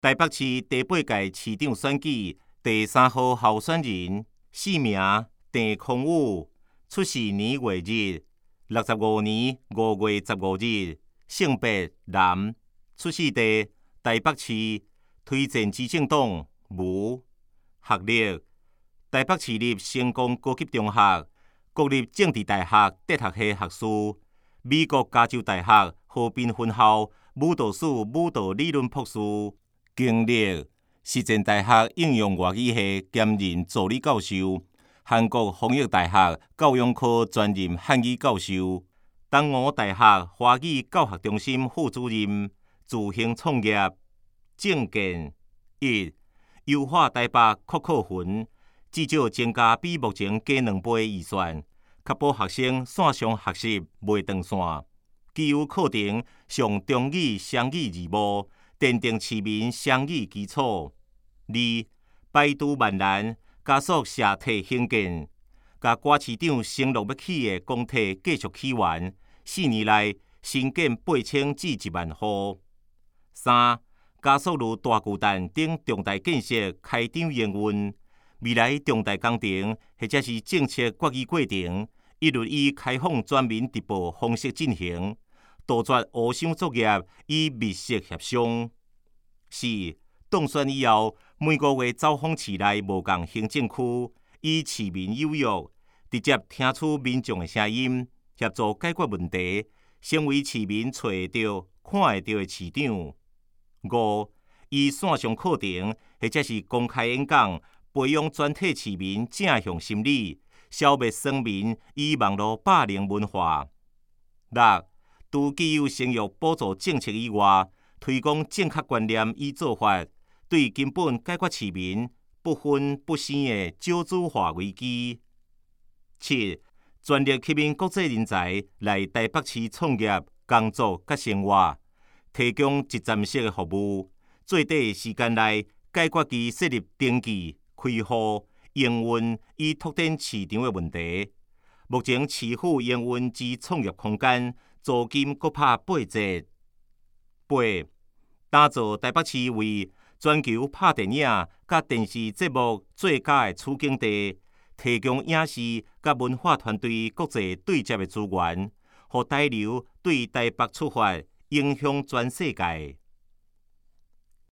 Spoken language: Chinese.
台北市第8届市长选举第3號候選人，姓名鄭匡宇，出世年月日65年5月15日，性別男，出世地台北市，推薦基政黨無，學歷台北市立成功高級中學、國立政治大學哲學系學士，美國加州大學和平分校舞蹈史舞蹈理論博士，經歷實踐大學應用外語系兼任助理教授，韓國弘益大學教養科專任漢語教授，東吳大學華語教學中心副主任，自行創業。政見1、優化台北國考分，至少增加比目前加2倍預算，確保學生線上學習袂斷線。基於課程上中語、雙語義務，奠定市民雙語基礎。2、百度萬難，加速社體興建，甲郭市長承諾要起的公體繼續起源，4年內新建8000至1萬戶。3、加速如大巨蛋等重大建設開場營運，未來重大工程或者是政策決議過程，一律以開放全民直播方式進行，杜絕烏箱作業與密室協商。4、當選以後，每個月走訪市內無共行政區，以市民有約，直接聽取民眾的聲音，協助解決問題，成為市民找得到、看得到的市長。5、以線上課程或者是公開演講，培養全體市民正向心理，消滅酸民與網絡霸凌文化。6、除既有生育補助政策以外，推廣正確觀念與做法，對根本解決市民不婚不生的少子化危機。7、全力吸引國際人才來台北市創業、工作甲生活，提供一站式的服務，最短時間內解決其設立登記、開戶、營運與拓展市場的問題。目前市府營運之創業空間，租金各拍8折。8、打造台北市為全球拍電影甲電視節目最佳的取景地，提供影視甲文化團隊國際對接的資源，讓台流對台北出發，影響全世界。